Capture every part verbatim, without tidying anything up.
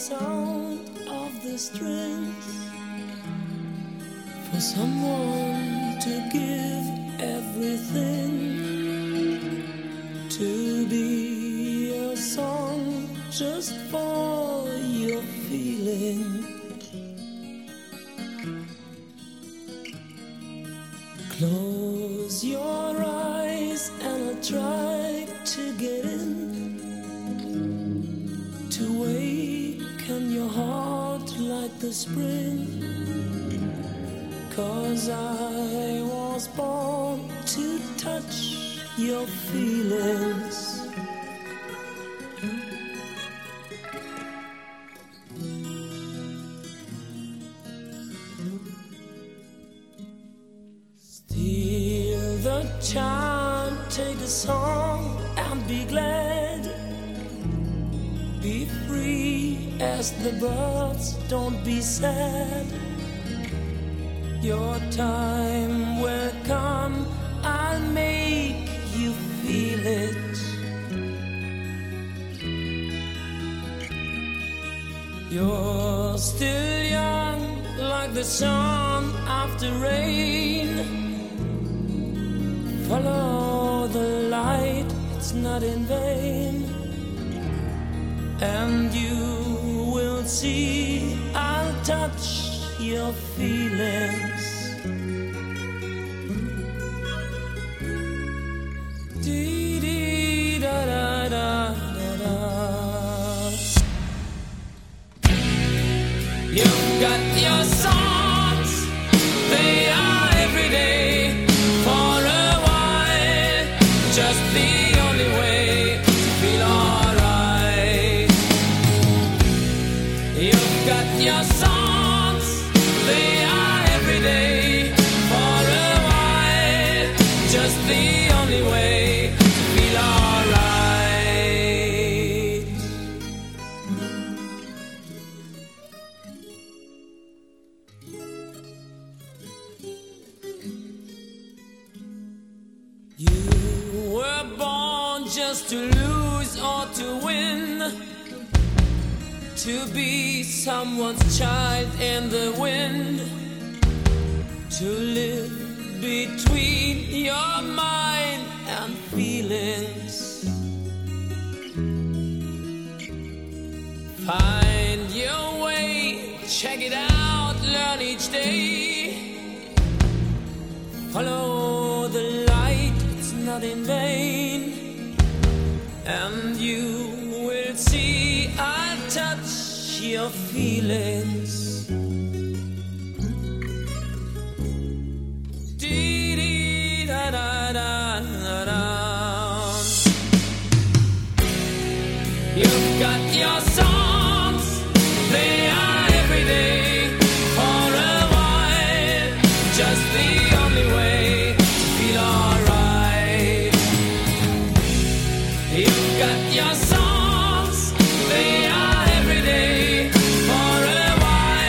sound of the strings for someone to give everything, to be a song just for your feeling. Close your eyes and I'll try to get in, to waken your heart like the spring. 'Cause I was born to touch your feelings. Steal the time, take the song and be glad. Be free as the birds, don't be sad. Your time will come, I'll make you feel it. You're still young, like the sun after rain. Follow the light, it's not in vain. And you will see I'll touch your feelings. Dee dee da da da da da. You've got your songs, they are every day. For a while, just the only way to feel alright. You've got your songs, they are every day. For a while, just the only way to feel alright. You were born just to lose or to win, to be someone's child in the wind, to live between your mind and feelings. Find your way, check it out, learn each day. Follow the light, it's not in vain. And you will see I'll touch your feelings. Dee dee da da da da da. You've got your songs, they are every day. For a while, just the only way to feel alright. You've got your songs, they are every day. For a while,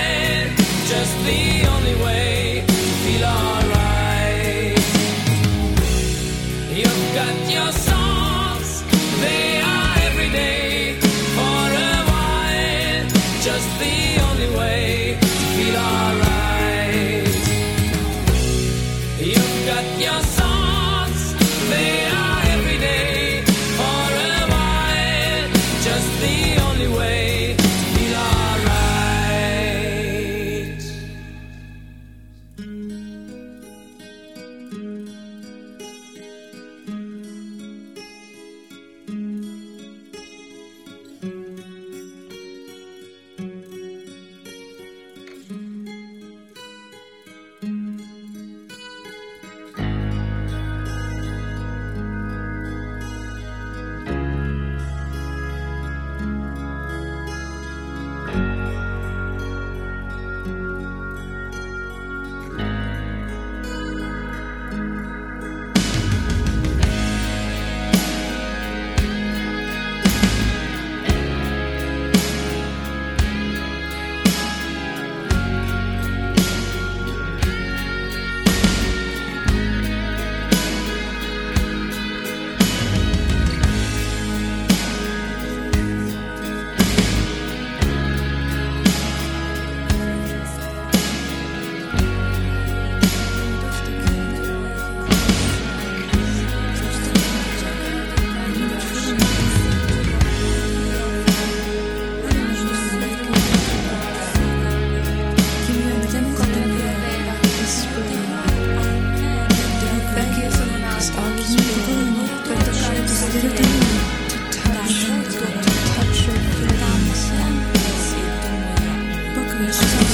wish